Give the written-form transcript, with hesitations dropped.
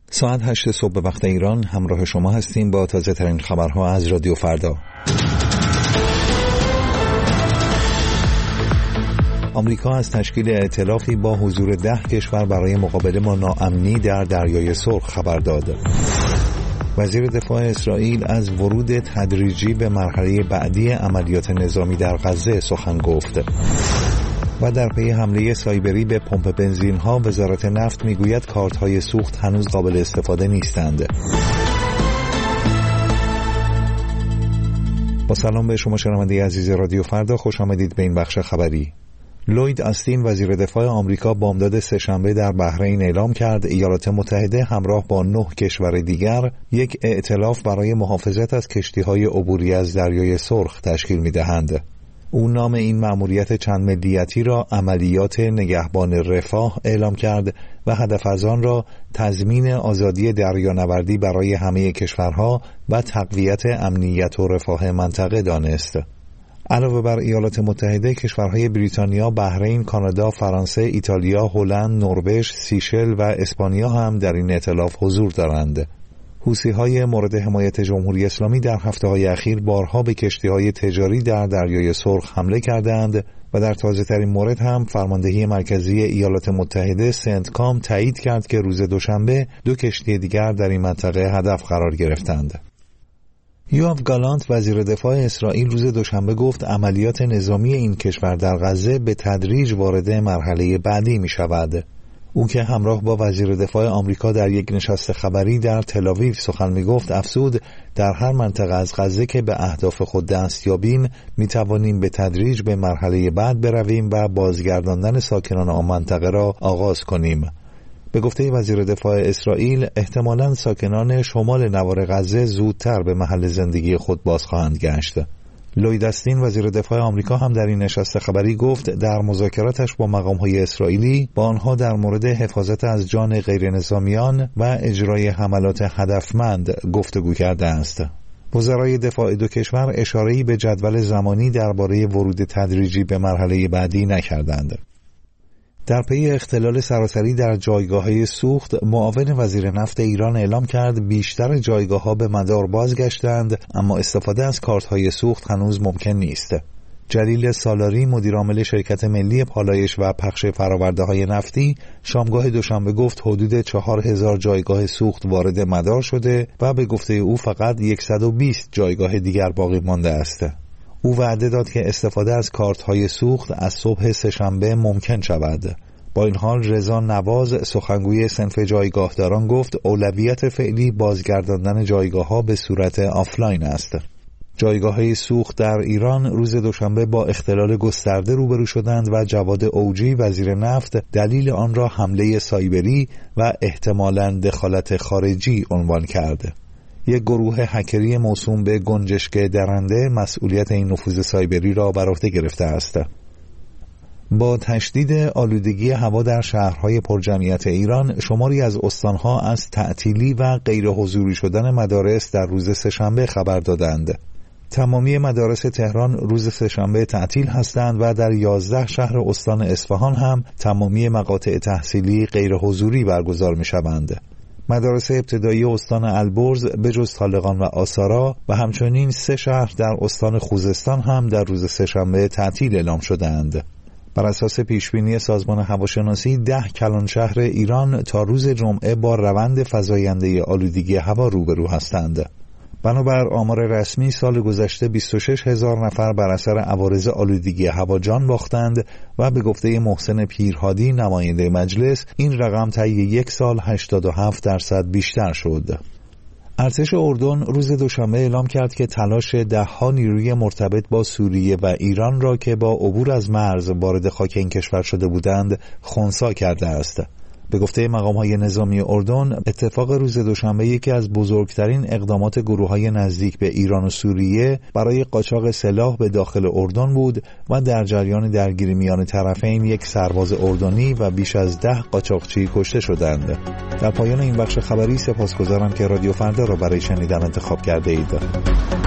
ساعت 8 صبح به وقت ایران همراه شما هستیم با تازه ترین خبرها از رادیو فردا. آمریکا از تشکیل ائتلافی با حضور 10 کشور برای مقابله با ناامنی در دریای سرخ خبر داد. وزیر دفاع اسرائیل از ورود تدریجی به مرحله بعدی عملیات نظامی در غزه سخن گفت. و در پی حمله سایبری به پمپ بنزین‌ها وزارت نفت میگوید کارت‌های سوخت هنوز قابل استفاده نیستند. با سلام به شما شنونده عزیز رادیو فردا، خوش آمدید به این بخش خبری. لوید استین وزیر دفاع آمریکا بامداد سه‌شنبه در بحرین اعلام کرد ایالات متحده همراه با 9 کشور دیگر یک ائتلاف برای محافظت از کشتی‌های عبوری از دریای سرخ تشکیل می‌دهند. او نام این مأموریت چند ملیتی را عملیات نگهبان رفاه اعلام کرد و هدف از آن را تضمین آزادی دریانوردی برای همه کشورها و تقویت امنیت و رفاه منطقه دانست. علاوه بر ایالات متحده، کشورهای بریتانیا، بحرین، کانادا، فرانسه، ایتالیا، هلند، نروژ، سیشل و اسپانیا هم در این ائتلاف حضور دارند. حوثی‌های مورد حمایت جمهوری اسلامی در هفته‌های اخیر بارها به کشتی‌های تجاری در دریای سرخ حمله کردند و در تازه‌ترین مورد هم فرماندهی مرکزی ایالات متحده سنتکام تایید کرد که روز دوشنبه 2 کشتی دیگر در این منطقه هدف قرار گرفتند. یوآف گالانت وزیر دفاع اسرائیل روز دوشنبه گفت عملیات نظامی این کشور در غزه به تدریج وارد مرحله بعدی می‌شود. او که همراه با وزیر دفاع آمریکا در یک نشست خبری در تل‌آویو سخن می‌گفت، افزود در هر منطقه از غزه که به اهداف خود دست یابیم می‌توانیم به تدریج به مرحله بعد برویم و بازگرداندن ساکنان آن منطقه را آغاز کنیم. به گفته وزیر دفاع اسرائیل، احتمالاً ساکنان شمال نوار غزه زودتر به محل زندگی خود باز خواهند گشت. لوید استین وزیر دفاع آمریکا هم در این نشست خبری گفت در مذاکراتش با مقام‌های اسرائیلی با آنها در مورد حفاظت از جان غیر نظامیان و اجرای حملات هدفمند گفتگو کرده است. وزرای دفاع 2 کشور اشاره‌ای به جدول زمانی درباره ورود تدریجی به مرحله بعدی نکردند. در پی اختلال سراسری در جایگاه‌های سوخت، معاون وزیر نفت ایران اعلام کرد بیشتر جایگاه‌ها به مدار بازگشتند، اما استفاده از کارت‌های سوخت هنوز ممکن نیست. جلیل سالاری مدیرعامل شرکت ملی پالایش و پخش فرآورده‌های نفتی شامگاه دوشنبه گفت حدود 4000 جایگاه سوخت وارد مدار شده و به گفته او فقط 120 جایگاه دیگر باقی مانده است. او وعده داد که استفاده از کارت‌های سوخت از صبح سه‌شنبه ممکن شود. با این حال رضا نواز سخنگوی صنف جایگاهداران گفت اولویت فعلی بازگرداندن جایگاه‌ها به صورت آفلاین است. جایگاه‌های سوخت در ایران روز دوشنبه با اختلال گسترده روبرو شدند و جواد اوجی وزیر نفت دلیل آن را حمله سایبری و احتمالاً دخالت خارجی عنوان کرد. یک گروه هکری موسوم به گنجشک درنده مسئولیت این نفوذ سایبری را بر عهده گرفته است. با تشدید آلودگی هوا در شهرهای پرجمعیت ایران، شماری از استانها از تعطیلی و غیر حضوری شدن مدارس در روز سه‌شنبه خبر دادند. تمامی مدارس تهران روز سه‌شنبه تعطیل هستند و در 11 شهر استان اصفهان هم تمامی مقاطع تحصیلی غیر حضوری برگزار می‌شوند. مدارس ابتدایی استان البرز به جز طالقان و آسارا و همچنین 3 شهر در استان خوزستان هم در روز سه‌شنبه تعطیل اعلام شدند. بر اساس پیشبینی سازمان هواشناسی 10 کلان شهر ایران تا روز جمعه با روند فزاینده آلودگی هوا روبرو هستند. بنابر آمار رسمی سال گذشته 26000 نفر بر اثر عوارض آلودگی هوا جان باختند و به گفته محسن پیرهادی نماینده مجلس این رقم طی یک سال 87% بیشتر شد. ارتش اردن روز دوشنبه اعلام کرد که تلاش 10 نیروی مرتبط با سوریه و ایران را که با عبور از مرز وارد خاک این کشور شده بودند خنثی کرده است. به گفته مقام‌های نظامی اردن، اتفاق روز دوشنبه یکی از بزرگترین اقدامات گروه‌های نزدیک به ایران و سوریه برای قاچاق سلاح به داخل اردن بود و در جریان درگیری میان طرفین یک سرباز اردنی و بیش از 10 قاچاقچی کشته شدند. در پایان این بخش خبری سپاسگزارم که رادیو فردا را برای شنیدن انتخاب کرده اید.